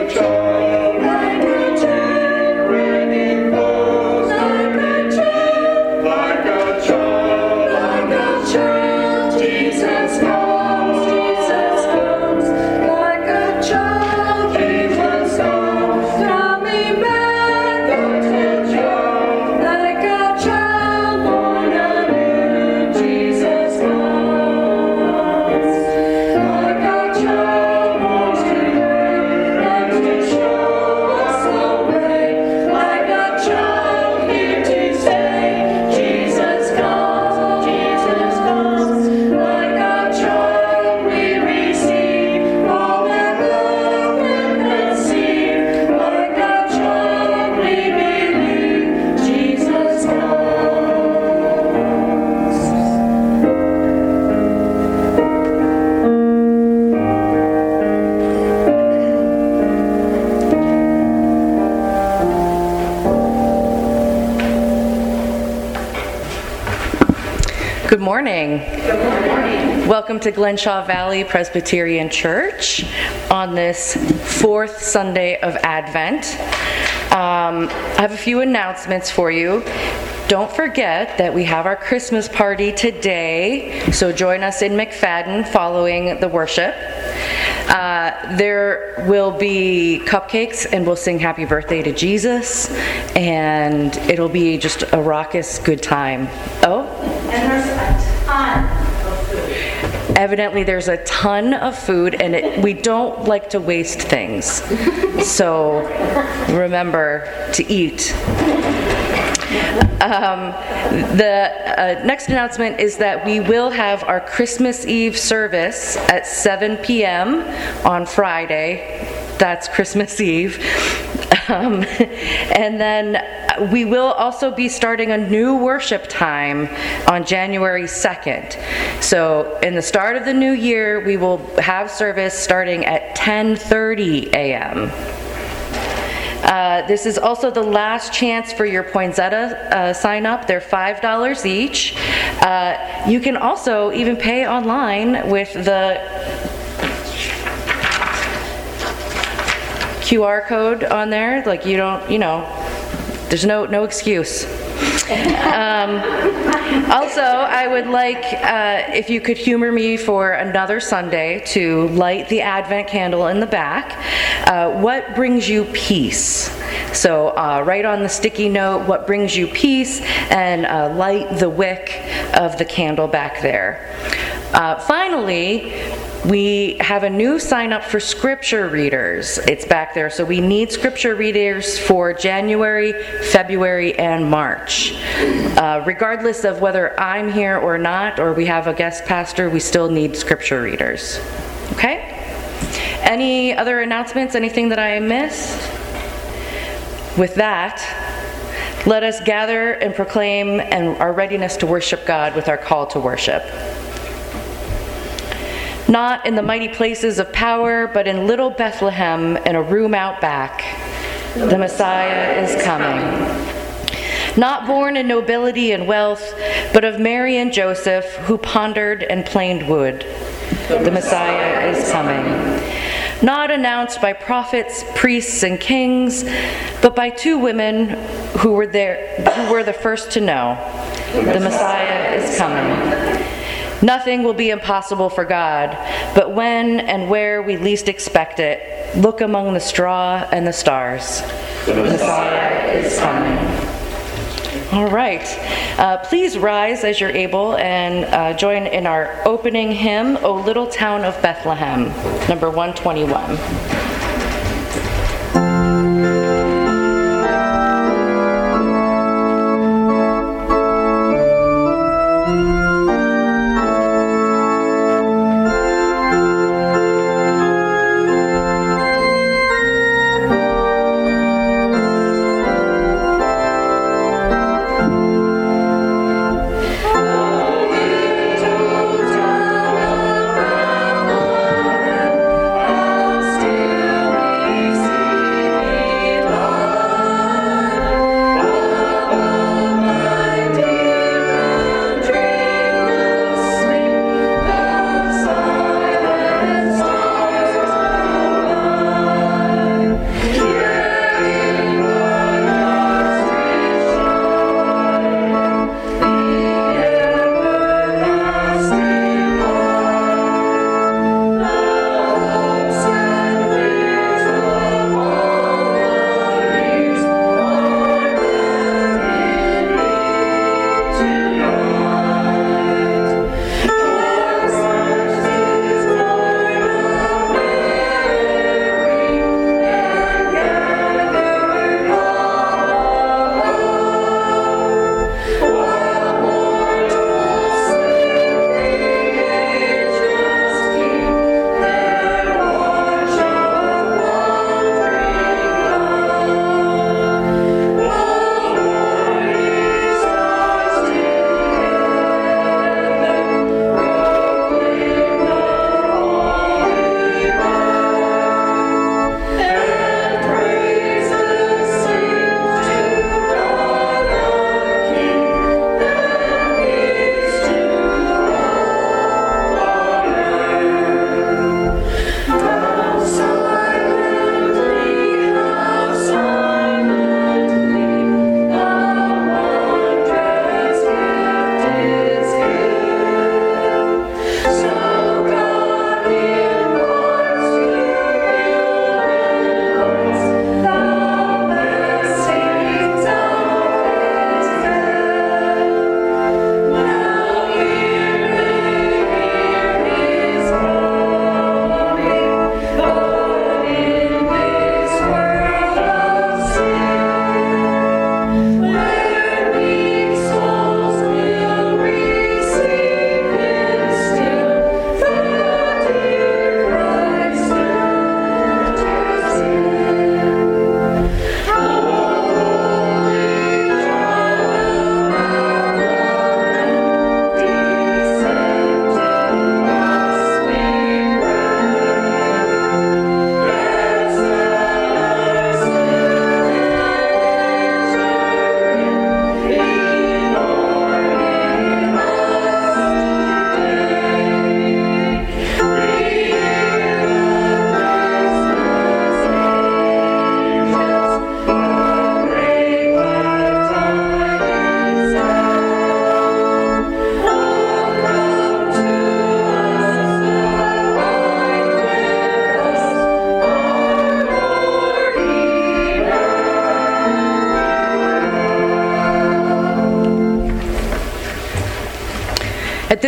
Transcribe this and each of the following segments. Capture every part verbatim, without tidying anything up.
Good morning. Good morning. Welcome to Glenshaw Valley Presbyterian Church on this fourth Sunday of Advent. Um, I have a few announcements for you. Don't forget that we have our Christmas party today, so join us in McFadden following the worship. Uh, there will be cupcakes and we'll sing Happy Birthday to Jesus, and it'll be just a raucous good time. Oh? And there's a ton of food. Evidently there's a ton of food, and it, we don't like to waste things. So remember to eat. Um, the uh, next announcement is that we will have our Christmas Eve service at seven p.m. on Friday. That's Christmas Eve. Um, and then we will also be starting a new worship time on January second. So in the start of the new year, we will have service starting at ten thirty a.m. Uh, this is also the last chance for your Poinsettia uh, sign up. They're five dollars each. Uh, you can also even pay online with the Q R code on there. Like, you don't, you know, there's no no excuse. Um, also, I would like, uh, if you could humor me for another Sunday, to light the Advent candle in the back. Uh, what brings you peace? So uh, write on the sticky note what brings you peace, and uh, light the wick of the candle back there. Uh, finally, we have a new sign up for scripture readers. It's back there. So we need scripture readers for January, February, and March. Uh, regardless of whether I'm here or not, or we have a guest pastor, we still need scripture readers. Okay? Any other announcements? Anything that I missed? With that, let us gather and proclaim and our readiness to worship God with our call to worship. Not in the mighty places of power, but in little Bethlehem in a room out back, the Messiah is coming. Not born in nobility and wealth, but of Mary and Joseph, who pondered and planed wood, the Messiah is coming. Not announced by prophets, priests, and kings, but by two women who were there, who were the first to know, the Messiah is coming. Nothing will be impossible for God, but when and where we least expect it, look among the straw and the stars. The Messiah is coming. All right. Uh, please rise as you're able and uh, join in our opening hymn, O Little Town of Bethlehem, number one twenty-one. Still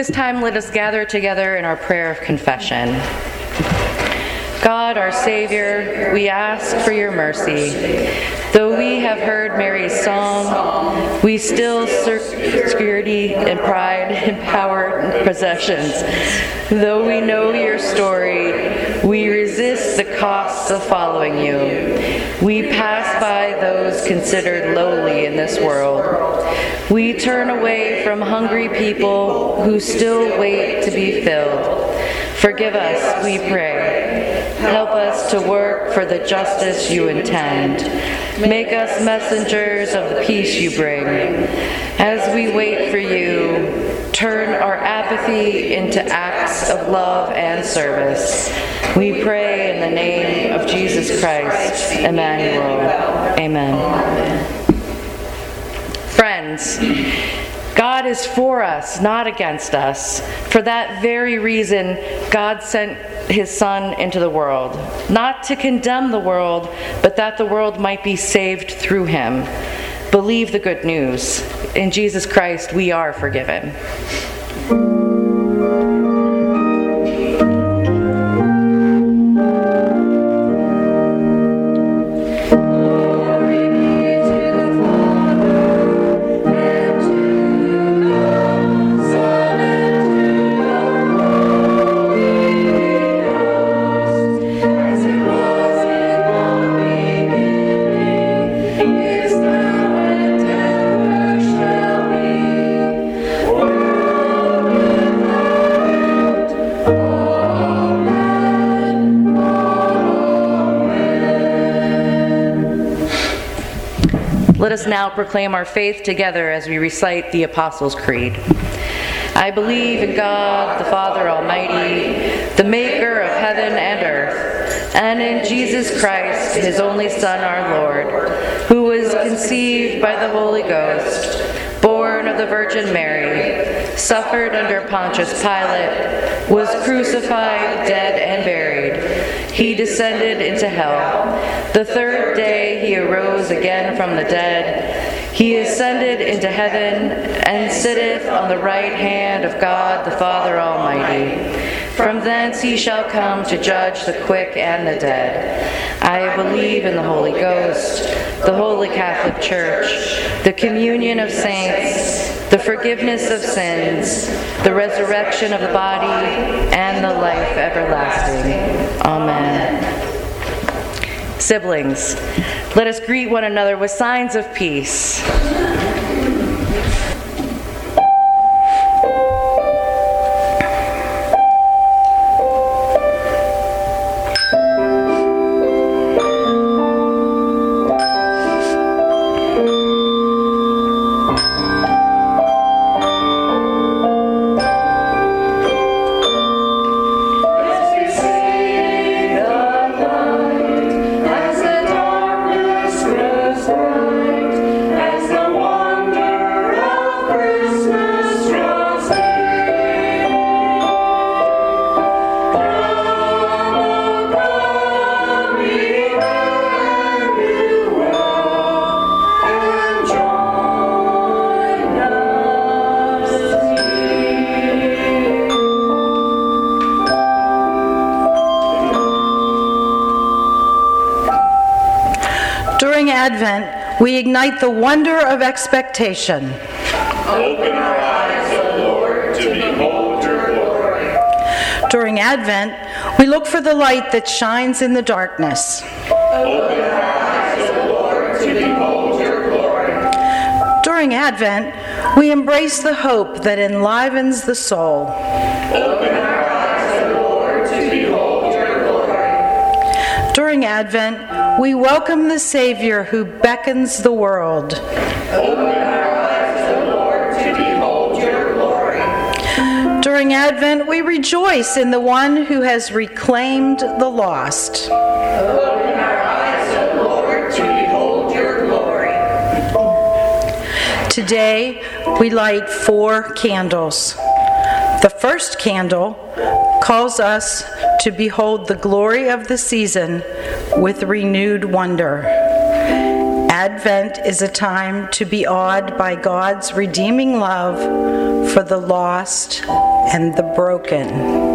this time, let us gather together in our prayer of confession. God, our Savior, we ask for your mercy. Though we have heard Mary's song, we still search security and pride and power and possessions. Though we know your story, we resist the costs of following you. We pass by those considered lowly in this world. We turn away from hungry people who still wait to be filled. Forgive us, we pray. Help us to work for the justice you intend. Make us messengers of the peace you bring. As we wait for you, turn our apathy into acts of love and service. We pray in the name of Jesus Christ, Emmanuel. Amen. Friends, God is for us, not against us. For that very reason, God sent his Son into the world, not to condemn the world, but that the world might be saved through him. Believe the good news. In Jesus Christ, we are forgiven. Let us now proclaim our faith together as we recite the Apostles' Creed. I believe in God, the Father Almighty, the maker of heaven and earth, and in Jesus Christ, his only Son, our Lord, who was conceived by the Holy Ghost, born of the Virgin Mary, suffered under Pontius Pilate, was crucified, dead, and buried. He descended into hell. The third day he arose again from the dead. He ascended into heaven and sitteth on the right hand of God the Father Almighty. From thence he shall come to judge the quick and the dead. I believe in the Holy Ghost, the Holy Catholic Church, the communion of saints, the forgiveness of sins, the resurrection of the body, and the life everlasting. Amen. Siblings, let us greet one another with signs of peace. Advent, we ignite the wonder of expectation. Open our eyes, O Lord, to behold your glory. During Advent, we look for the light that shines in the darkness. Open our eyes, O Lord, to behold your glory. During Advent, we embrace the hope that enlivens the soul. Open our eyes, O Lord, to behold your glory. During Advent, we welcome the Savior who beckons the world. Open our eyes, O Lord, to behold your glory. During Advent, we rejoice in the one who has reclaimed the lost. Open our eyes, O Lord, to behold your glory. Today, we light four candles. The first candle calls us to behold the glory of the season with renewed wonder. Advent is a time to be awed by God's redeeming love for the lost and the broken.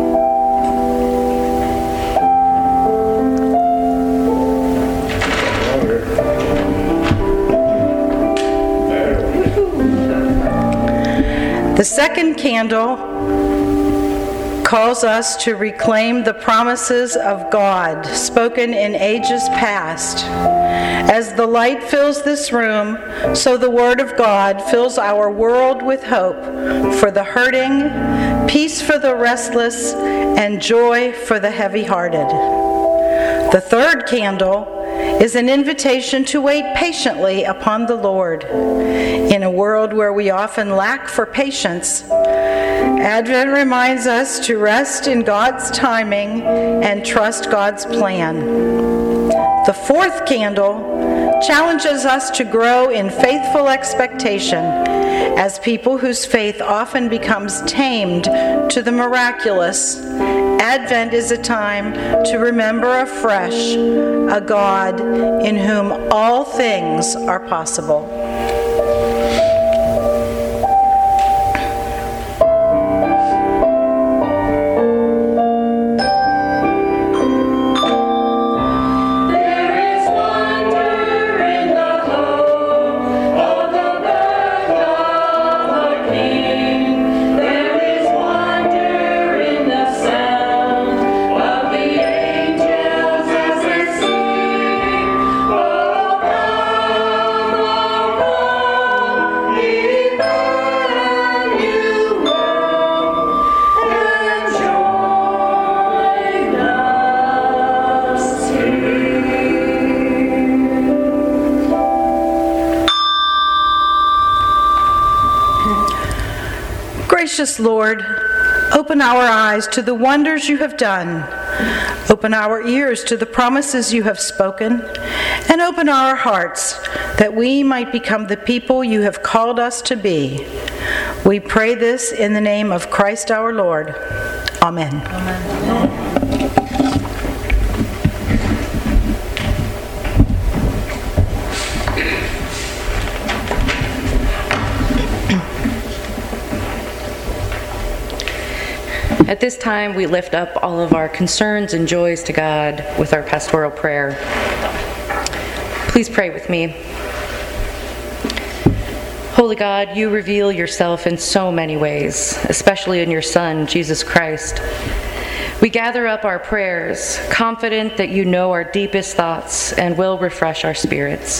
The second candle calls us to reclaim the promises of God spoken in ages past. As the light fills this room, so the Word of God fills our world with hope for the hurting, peace for the restless, and joy for the heavy-hearted. The third candle is an invitation to wait patiently upon the Lord. In a world where we often lack for patience, Advent reminds us to rest in God's timing and trust God's plan. The fourth candle challenges us to grow in faithful expectation as people whose faith often becomes tamed to the miraculous. Advent is a time to remember afresh a God in whom all things are possible. Gracious Lord, open our eyes to the wonders you have done. Open our ears to the promises you have spoken, and open our hearts that we might become the people you have called us to be. We pray this in the name of Christ our Lord. Amen. Amen. At this time, we lift up all of our concerns and joys to God with our pastoral prayer. Please pray with me. Holy God, you reveal yourself in so many ways, especially in your Son, Jesus Christ. We gather up our prayers, confident that you know our deepest thoughts and will refresh our spirits.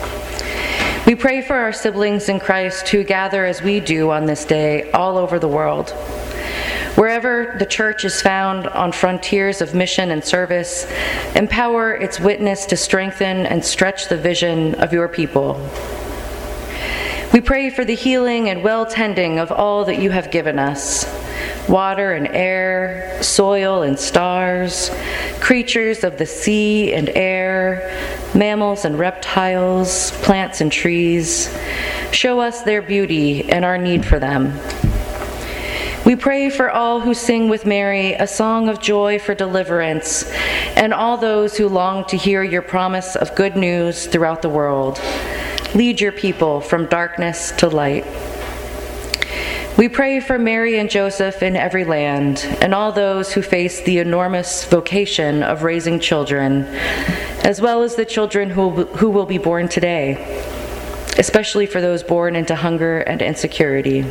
We pray for our siblings in Christ who gather as we do on this day all over the world. Wherever the church is found on frontiers of mission and service, empower its witness to strengthen and stretch the vision of your people. We pray for the healing and well-tending of all that you have given us: water and air, soil and stars, creatures of the sea and air, mammals and reptiles, plants and trees. Show us their beauty and our need for them. We pray for all who sing with Mary a song of joy for deliverance, and all those who long to hear your promise of good news throughout the world. Lead your people from darkness to light. We pray for Mary and Joseph in every land, and all those who face the enormous vocation of raising children, as well as the children who, who will be born today, especially for those born into hunger and insecurity.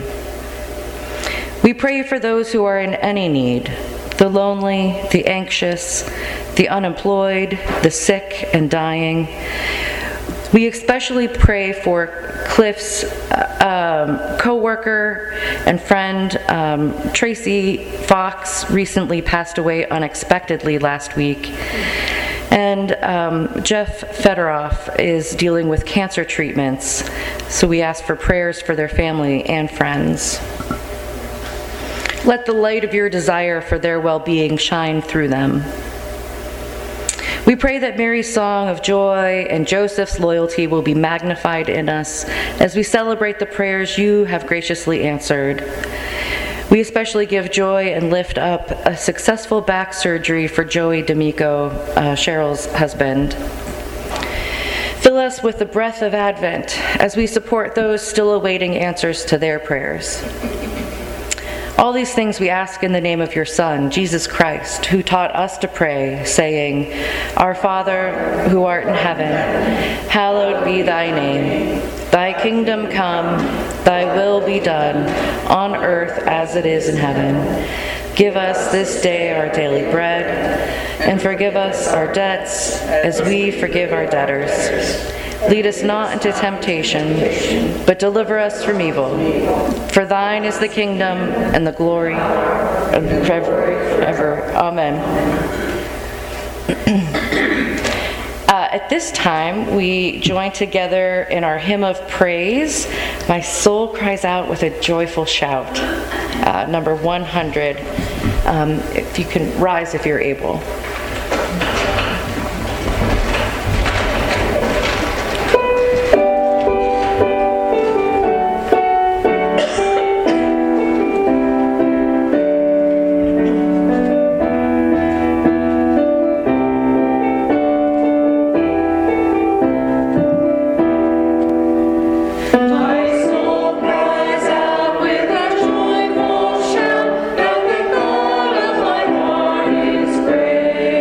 We pray for those who are in any need: the lonely, the anxious, the unemployed, the sick and dying. We especially pray for Cliff's uh, um, co-worker and friend, um, Tracy Fox, recently passed away unexpectedly last week. And um, Jeff Federoff is dealing with cancer treatments, so we ask for prayers for their family and friends. Let the light of your desire for their well-being shine through them. We pray that Mary's song of joy and Joseph's loyalty will be magnified in us as we celebrate the prayers you have graciously answered. We especially give joy and lift up a successful back surgery for Joey D'Amico, uh, Cheryl's husband. Fill us with the breath of Advent as we support those still awaiting answers to their prayers. All these things we ask in the name of your Son, Jesus Christ, who taught us to pray, saying, Our Father, who art in heaven, hallowed be thy name. Thy kingdom come, thy will be done, on earth as it is in heaven. Give us this day our daily bread, and forgive us our debts as we forgive our debtors. Lead us not into temptation, but deliver us from evil. For thine is the kingdom and the glory forever. Ever. Amen. Uh, at this time, we join together in our hymn of praise, My Soul Cries Out with a Joyful Shout, uh, number one hundred. Um, if you can rise if you're able. Praise.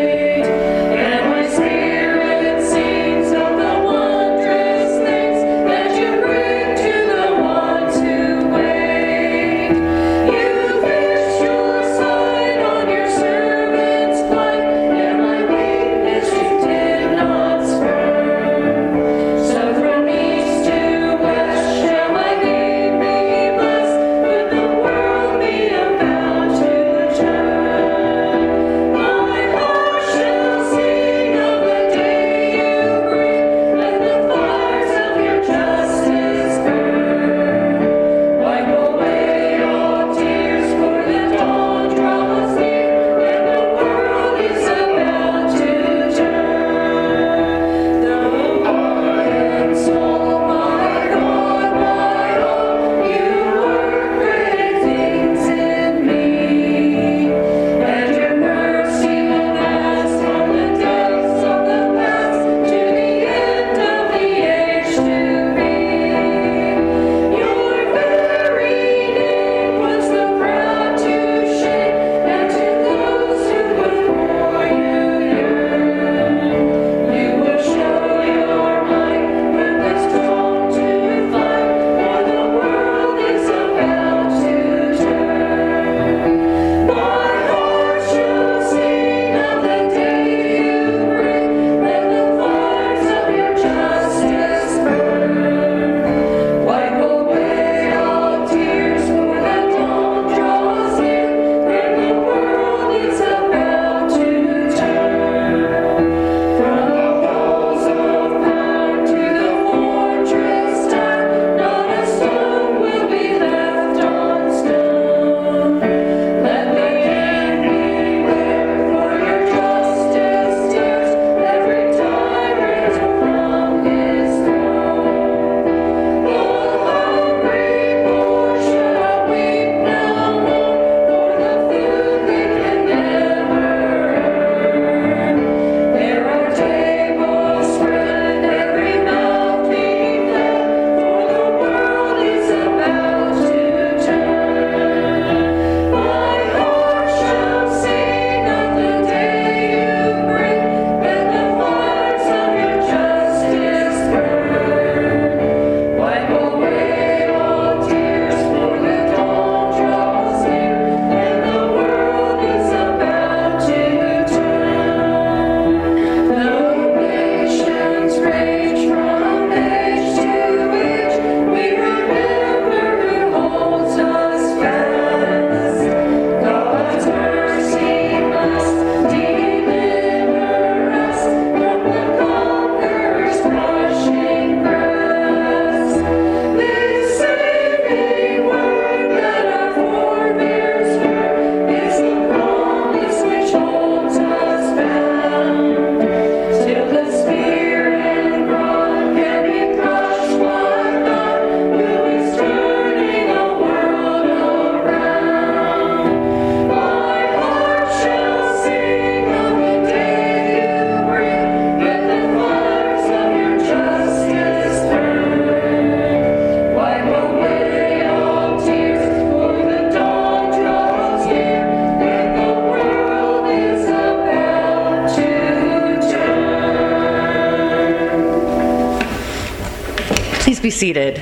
Please be seated.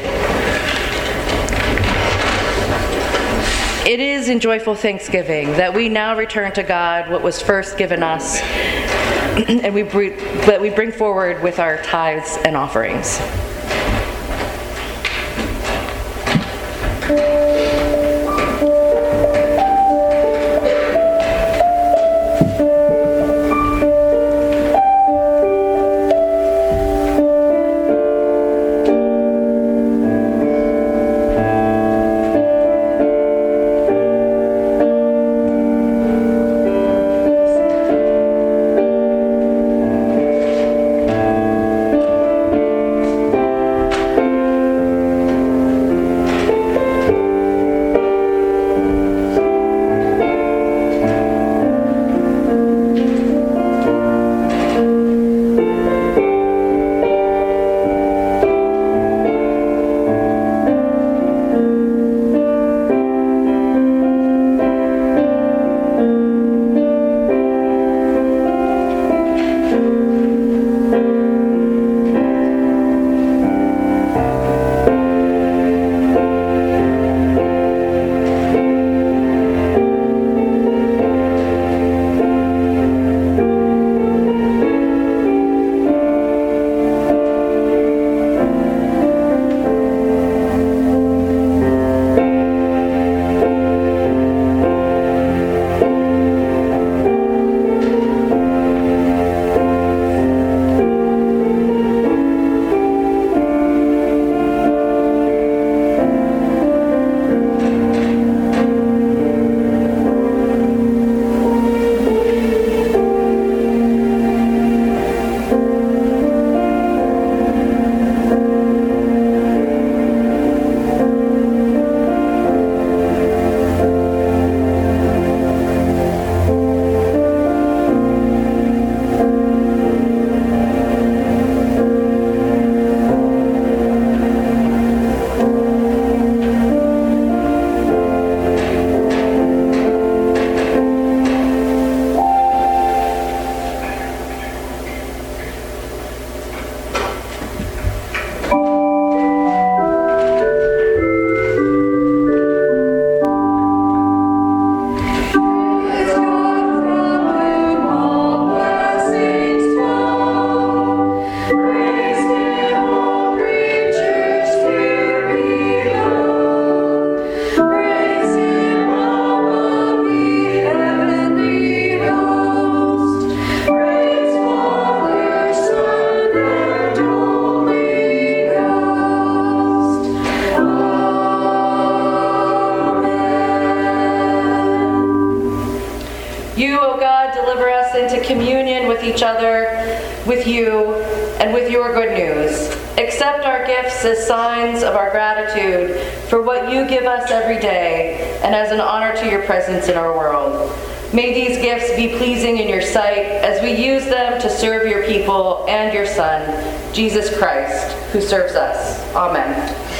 It is in joyful thanksgiving that we now return to God what was first given us, and we bring, that we bring forward with our tithes and offerings. With you and with your good news. Accept our gifts as signs of our gratitude for what you give us every day and as an honor to your presence in our world. May these gifts be pleasing in your sight as we use them to serve your people and your Son, Jesus Christ, who serves us. Amen.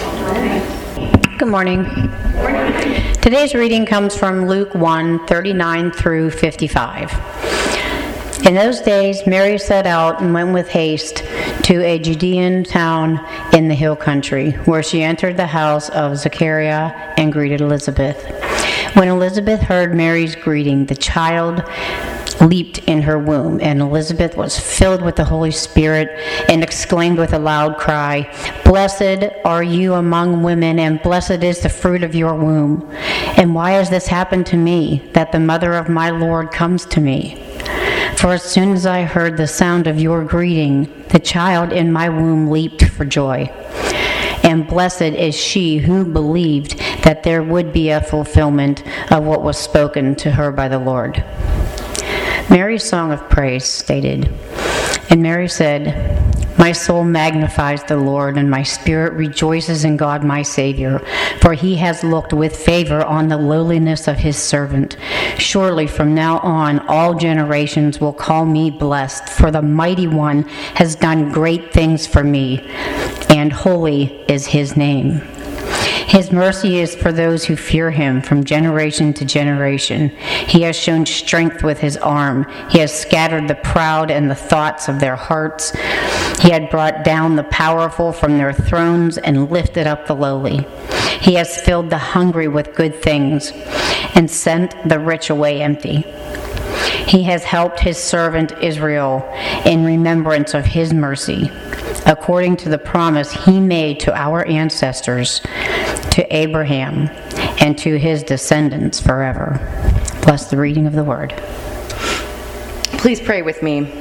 Amen. Good morning. Good morning. Today's reading comes from Luke one, thirty-nine through fifty-five. In those days, Mary set out and went with haste to a Judean town in the hill country, where she entered the house of Zechariah and greeted Elizabeth. When Elizabeth heard Mary's greeting, the child leaped in her womb, and Elizabeth was filled with the Holy Spirit and exclaimed with a loud cry, "Blessed are you among women, and blessed is the fruit of your womb. And why has this happened to me, that the mother of my Lord comes to me? For as soon as I heard the sound of your greeting, the child in my womb leaped for joy. And blessed is she who believed that there would be a fulfillment of what was spoken to her by the Lord." Mary's song of praise stated, "And Mary said, My soul magnifies the Lord, and my spirit rejoices in God my Savior, for he has looked with favor on the lowliness of his servant. Surely from now on all generations will call me blessed, for the Mighty One has done great things for me, and holy is his name. His mercy is for those who fear him from generation to generation. He has shown strength with his arm. He has scattered the proud in the thoughts of their hearts. He had brought down the powerful from their thrones and lifted up the lowly. He has filled the hungry with good things and sent the rich away empty. He has helped his servant Israel in remembrance of his mercy, according to the promise he made to our ancestors, to Abraham, and to his descendants forever. Bless the reading of the word. Please pray with me.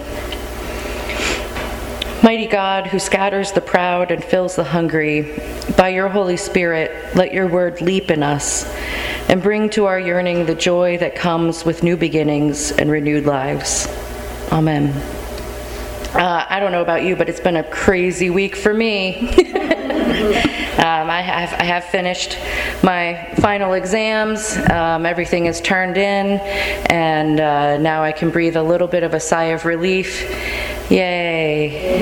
Mighty God, who scatters the proud and fills the hungry, by your Holy Spirit, let your word leap in us and bring to our yearning the joy that comes with new beginnings and renewed lives. Amen. Uh, I don't know about you, but it's been a crazy week for me. um, I have I have finished my final exams. Um, everything is turned in, and uh, now I can breathe a little bit of a sigh of relief. Yay!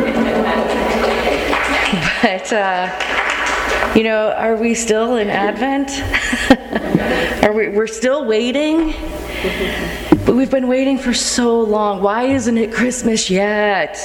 But uh, you know, are we still in Advent? Are we? We're still waiting. But we've been waiting for so long. Why isn't it Christmas yet?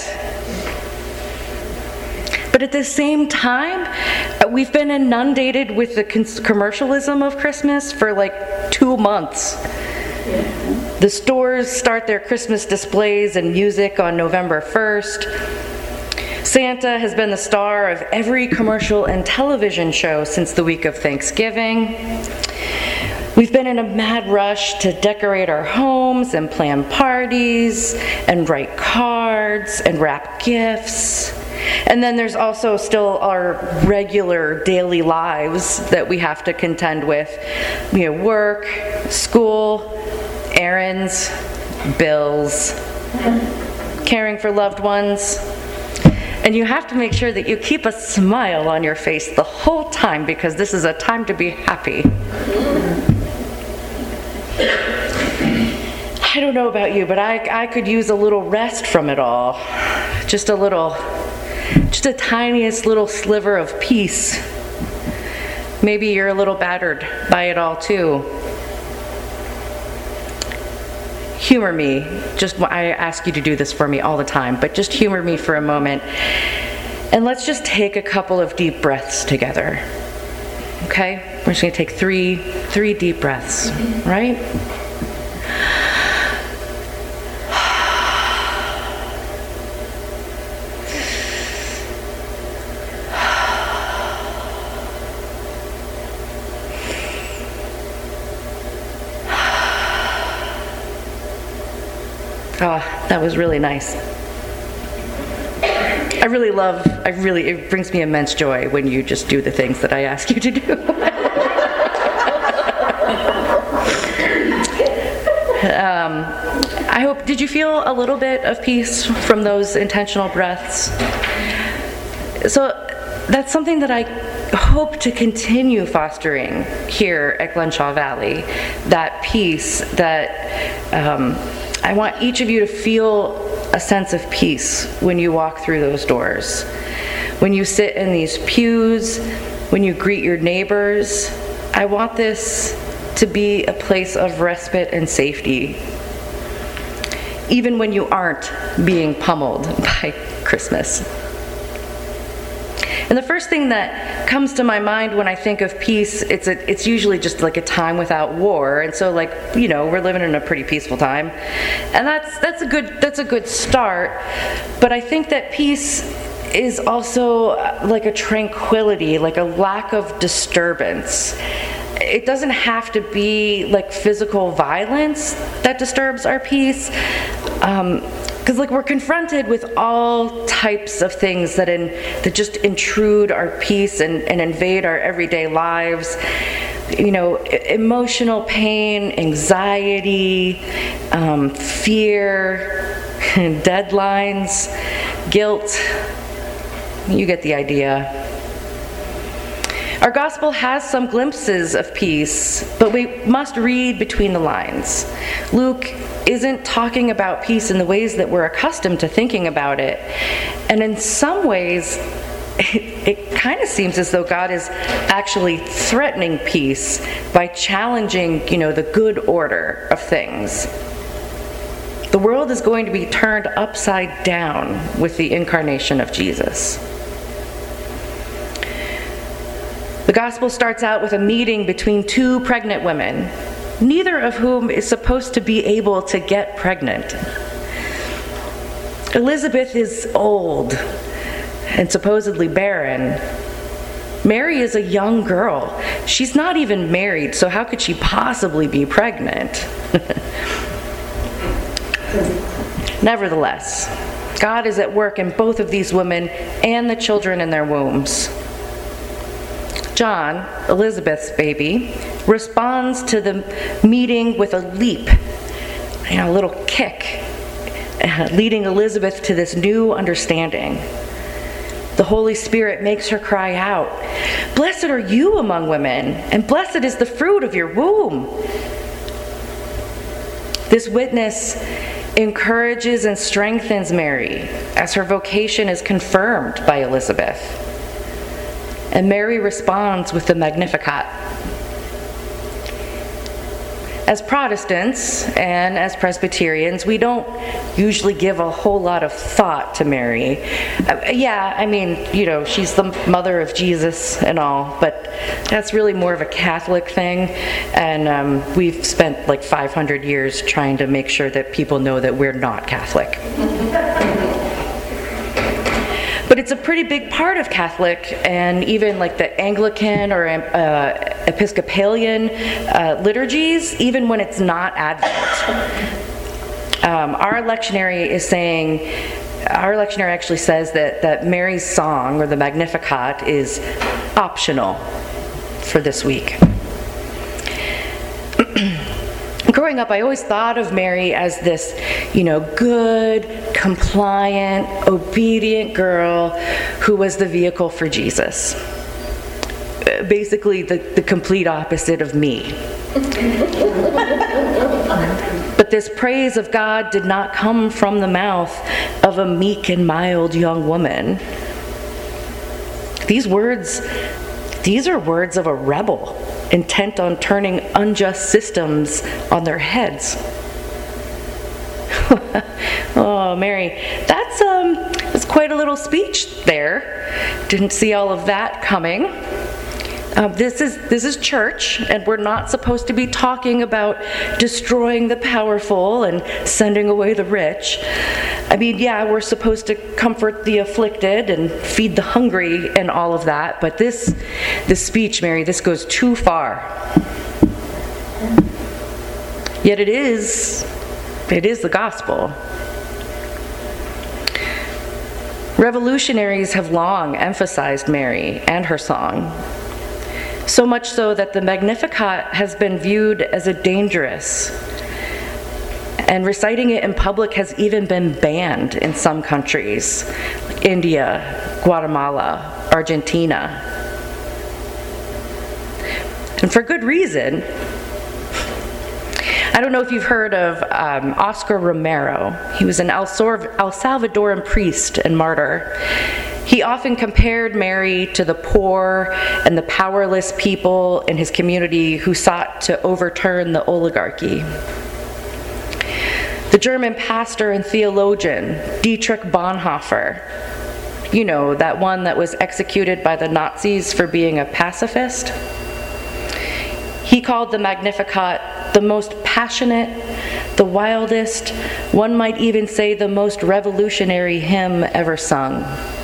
But at the same time, we've been inundated with the commercialism of Christmas for like two months. The stores start their Christmas displays and music on November first. Santa has been the star of every commercial and television show since the week of Thanksgiving. We've been in a mad rush to decorate our homes and plan parties and write cards and wrap gifts. And then there's also still our regular daily lives that we have to contend with. You know, work, school, errands, bills, caring for loved ones. And you have to make sure that you keep a smile on your face the whole time, because this is a time to be happy. I don't know about you, but I, I could use a little rest from it all. Just a little, just a tiniest little sliver of peace. Maybe you're a little battered by it all too. Humor me. Just, I ask you to do this for me all the time, but just humor me for a moment. And let's just take a couple of deep breaths together. Okay? We're just going to take three, three deep breaths, right? Oh, that was really nice. I really love, I really, it brings me immense joy when you just do the things that I ask you to do. um, I hope, did you feel a little bit of peace from those intentional breaths? So that's something that I hope to continue fostering here at Glenshaw Valley, that peace, that um, I want each of you to feel a sense of peace when you walk through those doors. When you sit in these pews, when you greet your neighbors, I want this to be a place of respite and safety, even when you aren't being pummeled by Christmas. And the first thing that comes to my mind when I think of peace, it's a, it's usually just like a time without war. And so, like, you know, we're living in a pretty peaceful time, and that's that's a good that's a good start. But I think that peace is also like a tranquility, like a lack of disturbance. It doesn't have to be like physical violence that disturbs our peace. Um, Because like we're confronted with all types of things that in that just intrude our peace and, and invade our everyday lives. You know, emotional pain, anxiety, um, fear, deadlines, guilt. You get the idea. Our gospel has some glimpses of peace, but we must read between the lines. Luke isn't talking about peace in the ways that we're accustomed to thinking about it. And in some ways, it kind of seems as though God is actually threatening peace by challenging, you know, the good order of things. The world is going to be turned upside down with the incarnation of Jesus. The gospel starts out with a meeting between two pregnant women, neither of whom is supposed to be able to get pregnant. Elizabeth is old and supposedly barren. Mary is a young girl. She's not even married, so how could she possibly be pregnant? Nevertheless, God is at work in both of these women and the children in their wombs. John, Elizabeth's baby, responds to the meeting with a leap, you know, a little kick, leading Elizabeth to this new understanding. The Holy Spirit makes her cry out, "Blessed are you among women, and blessed is the fruit of your womb." This witness encourages and strengthens Mary as her vocation is confirmed by Elizabeth. And Mary responds with the Magnificat. As Protestants and as Presbyterians, we don't usually give a whole lot of thought to Mary. Uh, yeah, I mean, you know, she's the mother of Jesus and all, but that's really more of a Catholic thing. And um, we've spent like five hundred years trying to make sure that people know that we're not Catholic. But it's a pretty big part of Catholic and even like the Anglican or uh, Episcopalian uh, liturgies, even when it's not Advent. Um, our lectionary is saying, our lectionary actually says that, that Mary's song, or the Magnificat, is optional for this week. Growing up, I always thought of Mary as this, you know, good, compliant, obedient girl who was the vehicle for Jesus. Basically, the, the complete opposite of me. But this praise of God did not come from the mouth of a meek and mild young woman. These words, these are words of a rebel, intent on turning unjust systems on their heads. Oh, Mary, that's um, that's quite a little speech there. Didn't see all of that coming. Um, this is this is church, and we're not supposed to be talking about destroying the powerful and sending away the rich. I mean, yeah, we're supposed to comfort the afflicted and feed the hungry and all of that, but this this speech, Mary, this goes too far. Yet it is, it is the gospel. Revolutionaries have long emphasized Mary and her song. So much so that the Magnificat has been viewed as a dangerous, and reciting it in public has even been banned in some countries, like India, Guatemala, Argentina. And for good reason. I don't know if you've heard of um, Oscar Romero. He was an El Salvadoran priest and martyr. He often compared Mary to the poor and the powerless people in his community who sought to overturn the oligarchy. The German pastor and theologian Dietrich Bonhoeffer, you know, that one that was executed by the Nazis for being a pacifist, he called the Magnificat the most passionate, the wildest, one might even say the most revolutionary hymn ever sung.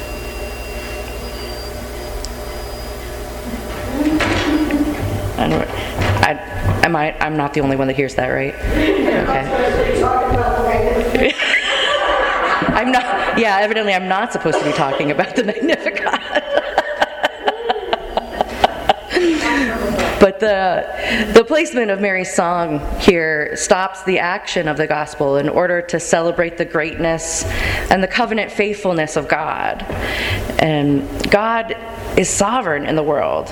I don't, I, am I, I'm not the only one that hears that, right? Okay. I'm not, yeah, evidently I'm not supposed to be talking about the Magnificat. But the, the placement of Mary's song here stops the action of the gospel in order to celebrate the greatness and the covenant faithfulness of God. And God is sovereign in the world.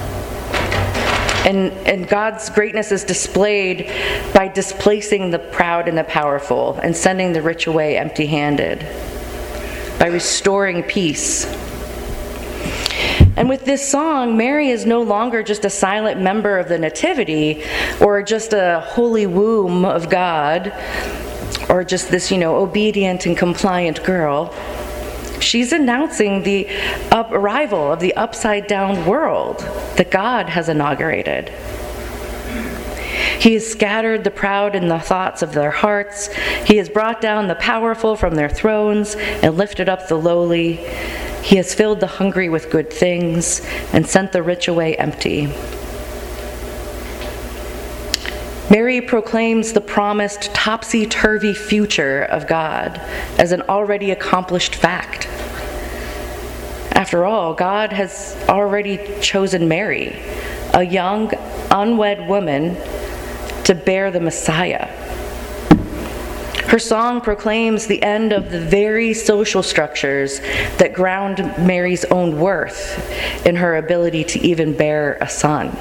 And, and God's greatness is displayed by displacing the proud and the powerful and sending the rich away empty-handed, by restoring peace. And with this song, Mary is no longer just a silent member of the Nativity or just a holy womb of God or just this, you know, obedient and compliant girl. She's announcing the up- arrival of the upside-down world that God has inaugurated. He has scattered the proud in the thoughts of their hearts. He has brought down the powerful from their thrones and lifted up the lowly. He has filled the hungry with good things and sent the rich away empty. Mary proclaims the promised topsy-turvy future of God as an already accomplished fact. After all, God has already chosen Mary, a young, unwed woman, to bear the Messiah. Her song proclaims the end of the very social structures that ground Mary's own worth in her ability to even bear a son.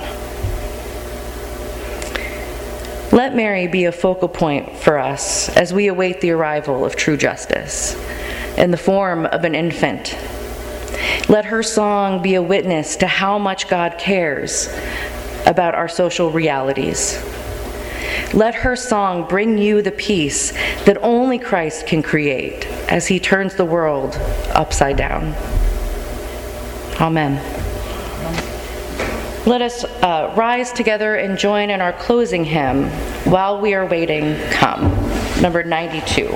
Let Mary be a focal point for us as we await the arrival of true justice in the form of an infant. Let her song be a witness to how much God cares about our social realities. Let her song bring you the peace that only Christ can create as he turns the world upside down. Amen. Let us uh, rise together and join in our closing hymn, While We Are Waiting, Come, number ninety-two.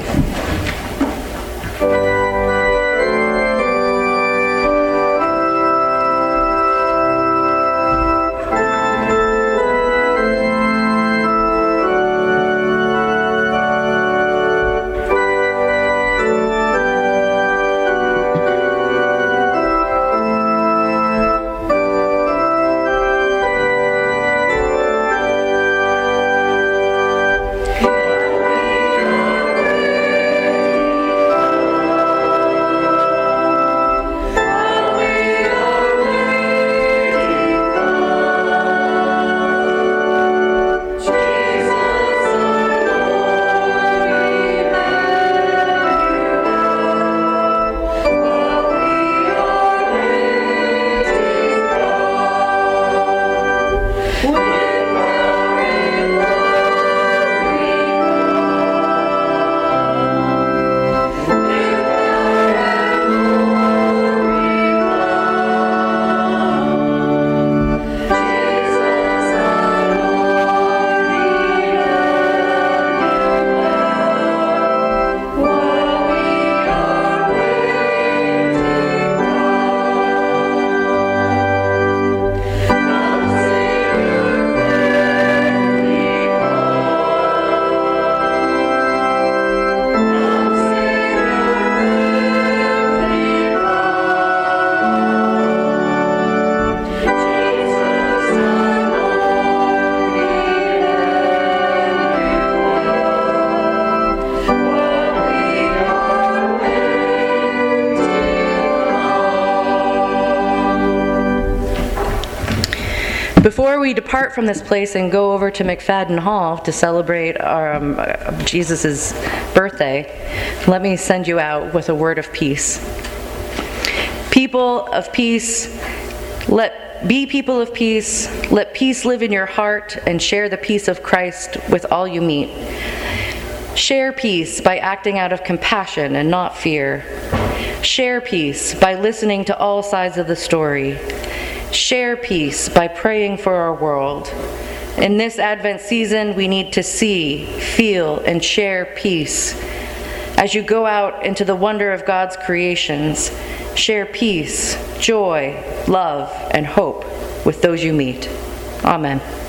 Before we depart from this place and go over to McFadden Hall to celebrate our, um, Jesus' birthday, let me send you out with a word of peace. People of peace, let be people of peace. Let peace live in your heart and share the peace of Christ with all you meet. Share peace by acting out of compassion and not fear. Share peace by listening to all sides of the story. Share peace by praying for our world. In this Advent season, we need to see, feel, and share peace. As you go out into the wonder of God's creations, share peace, joy, love, and hope with those you meet. Amen.